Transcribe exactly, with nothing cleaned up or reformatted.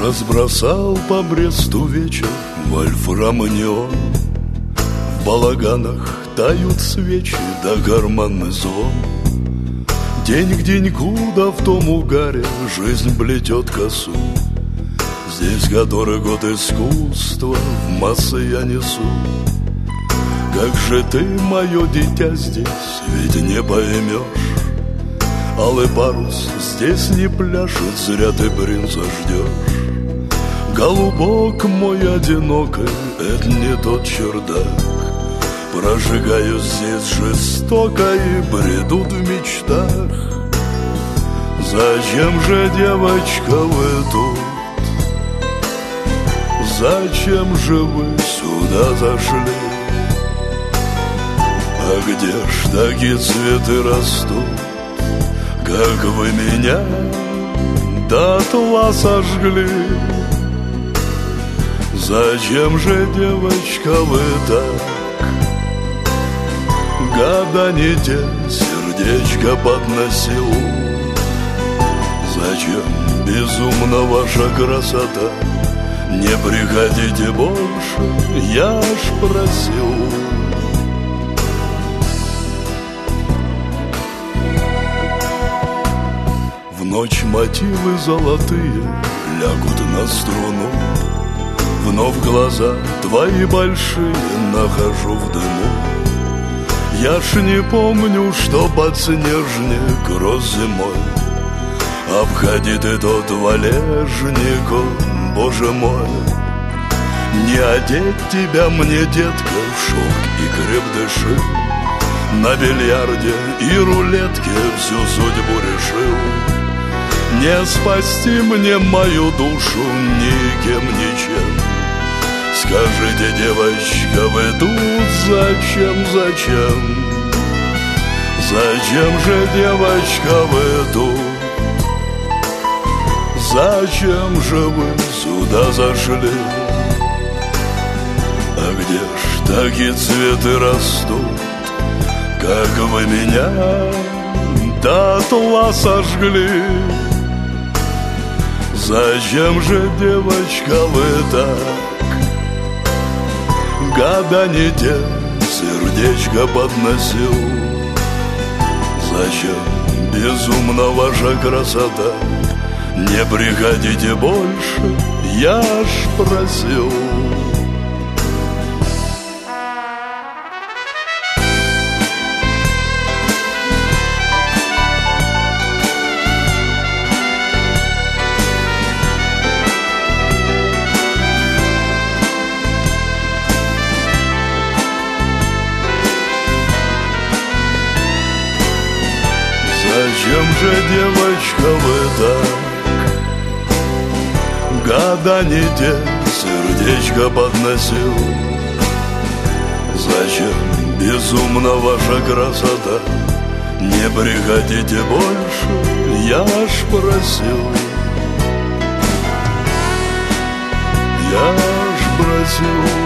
Разбросал по Бресту вечер вольфрам и неон. В балаганах тают свечи да гармонный звон. День к деньку, да в том угаре жизнь плетет косу. Здесь который год искусства в массы я несу. Как же ты, мое дитя, здесь ведь не поймешь. Алый парус здесь не пляшет, зря ты принца ждешь. Голубок мой одинокий, это не тот чердак. Прожигаю здесь жестоко и бредут в мечтах. Зачем же, девочка, вы тут? Зачем же вы сюда зашли? А где ж такие цветы растут, как вы меня дотла сожгли? Зачем же, девочка, вы так года не те сердечко подносил? Зачем безумна ваша красота? Не приходите больше, я ж просил. В ночь мотивы золотые лягут на струну. Вновь глаза твои большие нахожу в дыму. Я ж не помню, что подснежник рос зимой. Обходи ты тот валежник, о, боже мой. Не одеть тебя мне, детка, в шелк и креп дыши. На бильярде и рулетке всю судьбу решил. Не спасти мне мою душу никем, ничем. Скажите, девочка, вы тут зачем, зачем? Зачем же, девочка, вы тут? Зачем же вы сюда зашли? А где ж такие цветы растут, как вы меня дотла сожгли? Зачем же, девочка, вы так года не те сердечко подносил? Зачем безумна ваша красота? Не приходите больше, я ж просил. Зачем же, девочка, вы так года не те сердечко подносил? Зачем безумна ваша красота? Не приходите больше, я ж просил. Я ж просил.